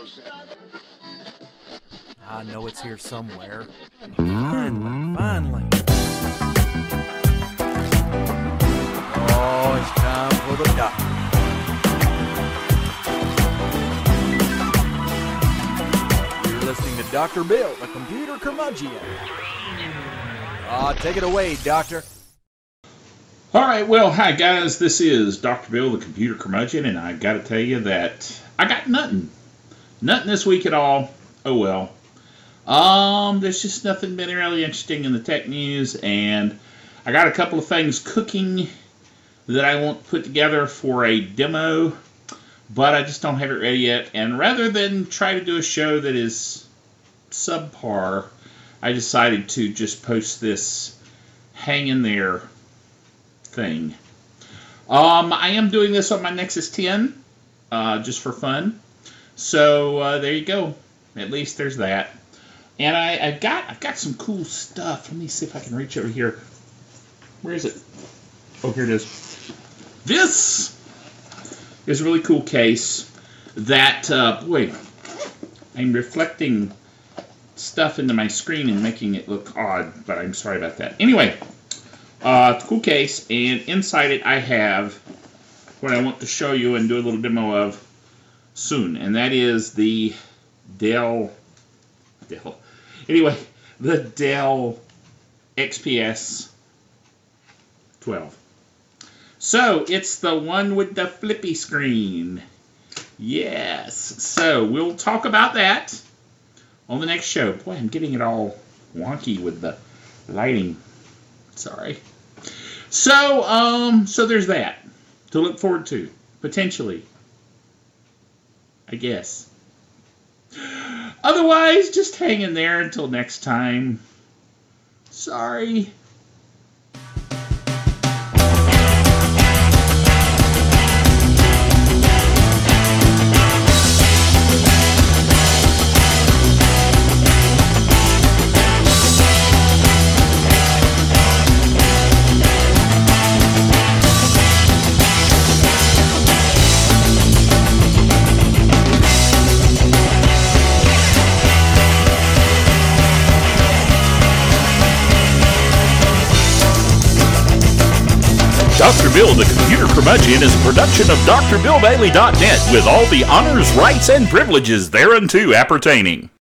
I know it's here somewhere. Finally. Oh, it's time for the doctor. You're listening to Dr. Bill, the computer curmudgeon. Take it away, Doctor. All right, well, hi guys, this is Dr. Bill, the computer curmudgeon, and I got to tell you that I got nothing this week at all. Oh well. There's just nothing been really interesting in the tech news, and I got a couple of things cooking that I want to put together for a demo, but I just don't have it ready yet. And rather than try to do a show that is subpar, I decided to just post this hang in there thing. I am doing this on my Nexus 10, just for fun. So there you go. At least there's that. And I've got some cool stuff. Let me see if I can reach over here. Where is it? Oh, here it is. This is a really cool case that, boy, I'm reflecting stuff into my screen and making it look odd, but I'm sorry about that. Anyway, cool case, and inside it I have what I want to show you and do a little demo of soon, and that is the Dell XPS 12. So, it's the one with the flippy screen. Yes. So, we'll talk about that on the next show. Boy, I'm getting it all wonky with the lighting. Sorry. So there's that to look forward to, potentially. I guess. Otherwise, just hang in there until next time. Sorry. Dr. Bill, the Computer Curmudgeon is a production of DrBillBailey.net with all the honors, rights, and privileges thereunto appertaining.